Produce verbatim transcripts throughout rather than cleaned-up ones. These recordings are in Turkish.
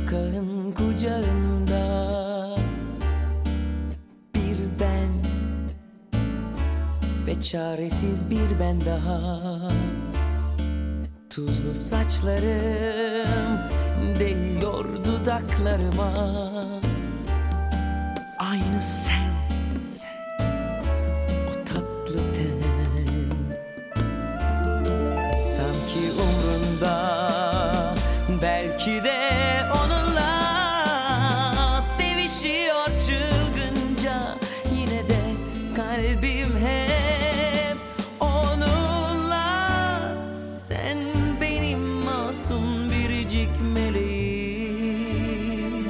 Sokağın kucağında bir ben ve çaresiz bir ben daha. Tuzlu saçlarım değiyor dudaklarıma. Aynı sen, sen, o tatlı ten. Sanki umrunda, belki de onunla sevişiyor çılgınca. Yine de kalbim hep onunla. Sen benim masum biricik meleğim.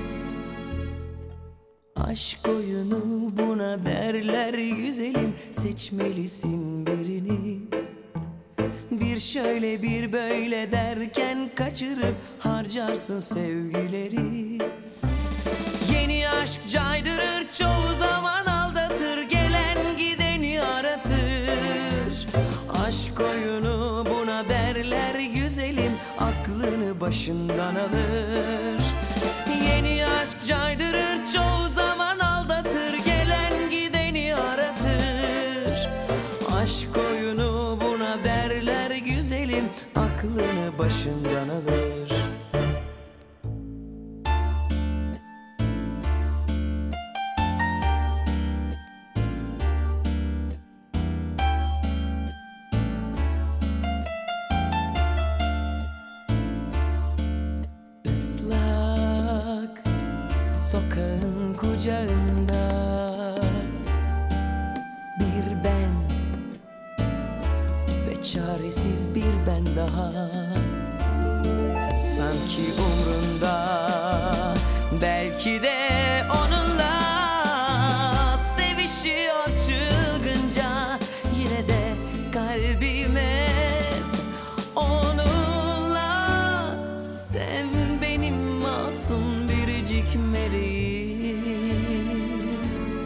Aşk oyunu buna derler güzelim. Seçmelisin birini. Bir şöyle bir böyle derken kaçırıp harcarsın sevgileri. Yeni aşk caydırır, çoğu zaman aldatır, gelen gideni aratır. Aşk oyunu buna derler güzelim, aklını başından alır. Yeni aşk caydırır, çoğu zaman aldatır, gelen gideni aratır. Aşk oyunu buna derler güzelim, aklını başından alır. Islak sokağın kucağında bir ben ve çaresiz bir ben daha. Sanki umrunda, belki de onunla sevişiyor çılgınca. Yine de kalbime onunla. Sen benim masum biricik meleğim.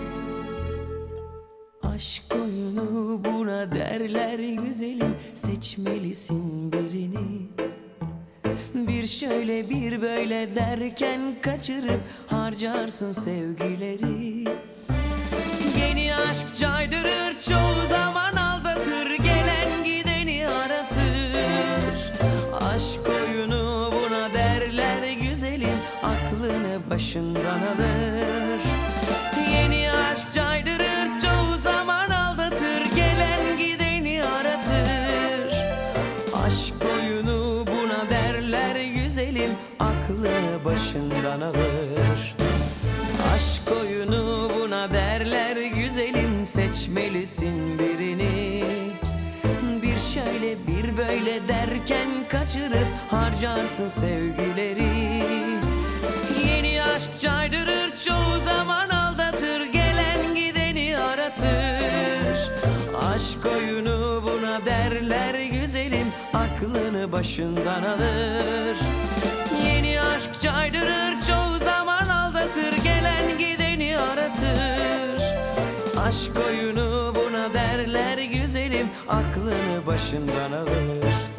Aşk oyunu buna derler güzelim, seçmelisin birini. Bir şöyle bir böyle derken kaçırıp harcarsın sevgileri. Yeni aşk caydırır, çoğu zaman aldatır, gelen gideni aratır. Aşk oyunu buna derler güzelim, aklını başından alır. Yeni aşk caydırır, çoğu zaman aldatır, gelen gideni aratır. Aşk oyunu buna derler güzelim, aklını başından alır. Aşk oyunu buna derler güzelim, seçmelisin birini. Bir şöyle bir böyle derken kaçırıp harcarsın sevgileri. Yeni aşk caydırır, çoğu zaman aldatır, gelen gideni aratır. Aşk oyunu buna derler güzelim, aklını başından alır. Yeni aşk caydırır, çoğu zaman aldatır, gelen gideni aratır. Aşk oyunu buna derler güzelim, aklını başından alır.